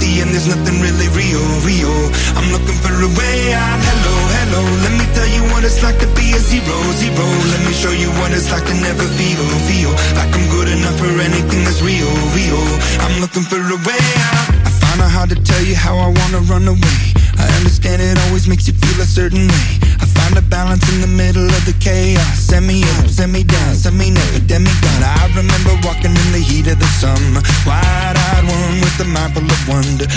the end there's nothing really real. I'm looking for a way out. Hello, let me tell you what it's like to be a zero. Let me show you what it's like to never feel like I'm good enough for anything that's real. I'm looking for a way out. I find it hard to tell you how I wanna run away. I understand it always makes you feel a certain way. I find a balance in the middle of the chaos. Send me up, send me down, send me never, demigod. I remember walking in the heat of the summer, wide-eyed one with a mind full of wonder.